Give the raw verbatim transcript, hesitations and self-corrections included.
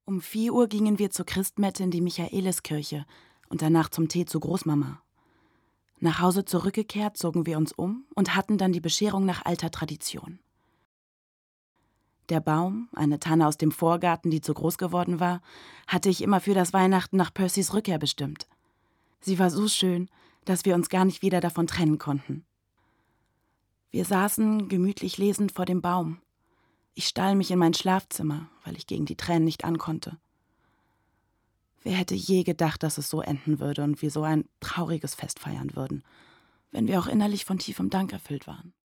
Um vier Uhr gingen wir zur Christmette in die Michaeliskirche und danach zum Tee zu Großmama. Nach Hause zurückgekehrt, zogen wir uns um und hatten dann die Bescherung nach alter Tradition. Der Baum, eine Tanne aus dem Vorgarten, die zu groß geworden war, hatte ich immer für das Weihnachten nach Percys Rückkehr bestimmt. Sie war so schön, dass wir uns gar nicht wieder davon trennen konnten. Wir saßen, gemütlich lesend, vor dem Baum. Ich stahl mich in mein Schlafzimmer, weil ich gegen die Tränen nicht ankonnte. Wer hätte je gedacht, dass es so enden würde und wir so ein trauriges Fest feiern würden, wenn wir auch innerlich von tiefem Dank erfüllt waren.